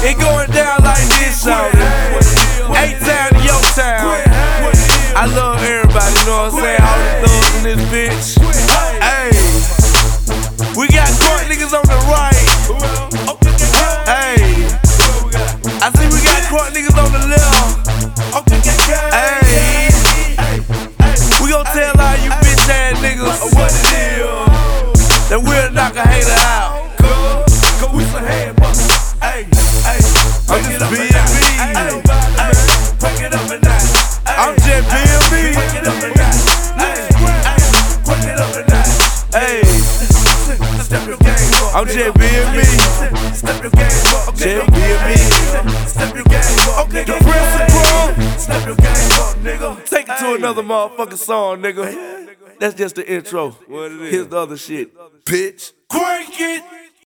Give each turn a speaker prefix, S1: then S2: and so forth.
S1: It going down like this, shawty. A-Town to your town. I love everybody, you know what I'm saying? All the thugs in this bitch. Hey, we got court niggas on the right. Hey, I see we got court niggas on the left. Hey, we gon' tell all you bitch ass niggas what it is. That we'll knock a hater out. Go with some head busters. Hey, I'm just being me. I'm just being me. Hey, I'm just being me. Just being me. The principal. Take it to another motherfucking song, nigga. That's just the intro. Here's the other shit. Bitch. Crank it.